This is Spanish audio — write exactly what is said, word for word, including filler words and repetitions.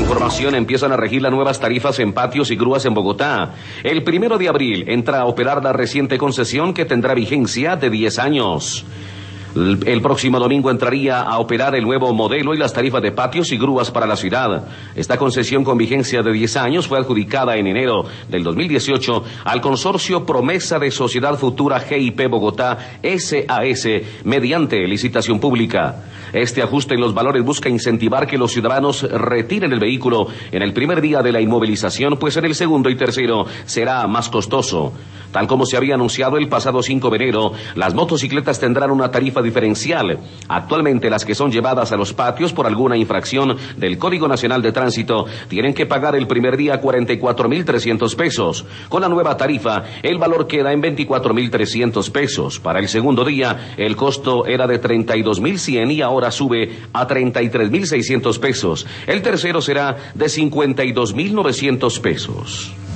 Información: empiezan a regir las nuevas tarifas en patios y grúas en Bogotá. El primero de abril entra a operar la reciente concesión que tendrá vigencia de diez años. El próximo domingo entraría a operar el nuevo modelo y las tarifas de patios y grúas para la ciudad. Esta concesión con vigencia de diez años fue adjudicada en enero del dos mil dieciocho al consorcio Promesa de Sociedad Futura G I P Bogotá S A S mediante licitación pública. Este ajuste en los valores busca incentivar que los ciudadanos retiren el vehículo en el primer día de la inmovilización, pues en el segundo y tercero será más costoso. Tal como se había anunciado el pasado cinco de enero, las motocicletas tendrán una tarifa diferencial. Actualmente las que son llevadas a los patios por alguna infracción del Código Nacional de Tránsito tienen que pagar el primer día cuarenta y cuatro mil trescientos pesos. Con la nueva tarifa, el valor queda en veinticuatro mil trescientos pesos. Para el segundo día, el costo era de treinta y dos mil cien y ahora sube a treinta y tres mil seiscientos pesos. El tercero será de cincuenta y dos mil novecientos pesos.